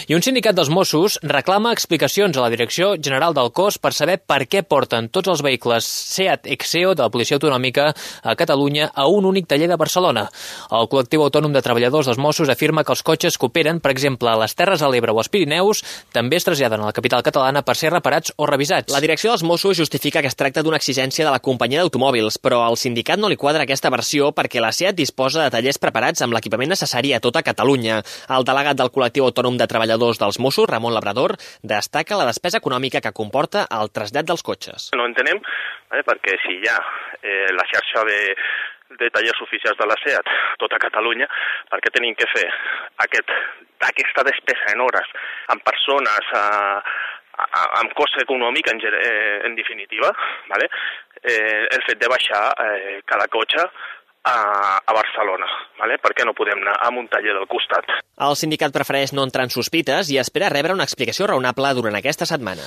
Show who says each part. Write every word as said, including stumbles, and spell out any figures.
Speaker 1: I un sindicat dels Mossos reclama explicacions a la Direcció General del Cos per saber per què porten tots els vehicles SEAT Exeo de la Policia Autonòmica a Catalunya a un únic taller de Barcelona. El col·lectiu autònom de treballadors dels Mossos afirma que els cotxes que operen, per exemple, a les Terres de l'Ebre o als Pirineus, també es traslladen a la capital catalana per ser reparats o revisats.
Speaker 2: La direcció dels Mossos justifica que es tracta d'una exigència de la companyia d'automòbils, però al sindicat no li quadra aquesta versió perquè la SEAT disposa de tallers preparats amb l'equipament necessari a tota Catalunya. El delegat del col·lectiu autònom de treballadors dels Mossos, Ramon Labrador, destaca la despesa econòmica que comporta el trasllat dels cotxes.
Speaker 3: No entenem, eh, perquè si hi ha eh, la xarxa de, de tallers oficials de la SEAT tota Catalunya, per què tenim que fer aquest, aquesta despesa en hores, en persones, a, amb cost econòmic en, eh, en definitiva, ¿vale? eh, el fet de baixar eh, cada cotxe a, a Barcelona, ¿vale? Per què no podem anar a un taller del costat?
Speaker 2: El sindicat prefereix no entrar en sospites i espera rebre una explicació raonable durant aquesta setmana.